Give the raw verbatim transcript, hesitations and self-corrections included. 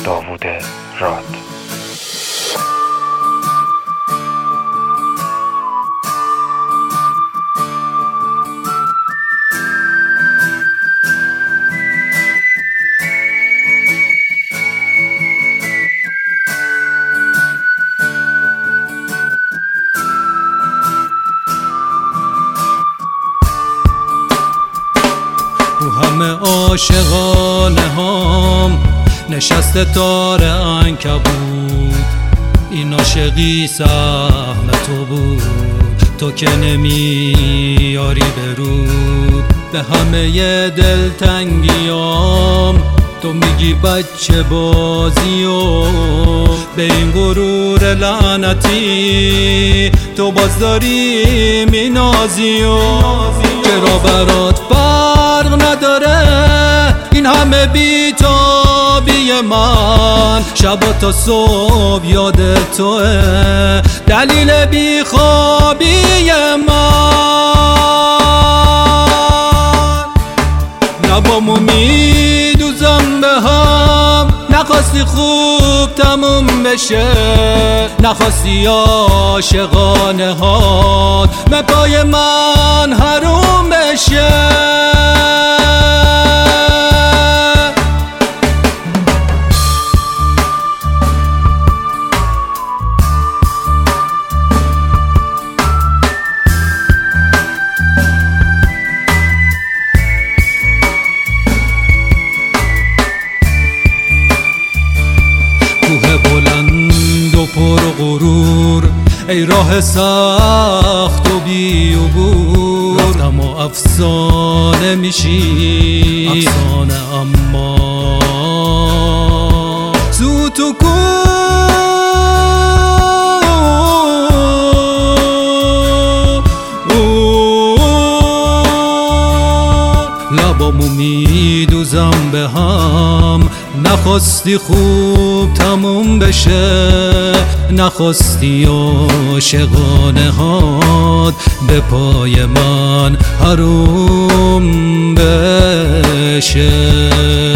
داوود راد. رو همه عاشقانه هام نشسته تار عنکبوت، این عاشقی سهم تو بود، تو که نمیاری برود. به همه دلتنگیام تو میگی بچه بازی و به این غرور لعنتی تو باز داری مینازی و چرا برات فرق نداره این همه بیتابی من؟ شبا تا صبح یاد توه دلیل بیخوابی من. لبامو میدوزم به هم، نخواستی خوب تموم بشه، نخواستی عاشقانه هات به پای من حروم بشه. کوه بلند و پر غرور، ای راه سخت و بی عبور، رفتم و افسانه میشی افسانه، اما زود تو کو لبامو میدوزم به هم، نخواستی خوب تموم بشه، نخواستی عاشقانه هات به پای من حروم بشه.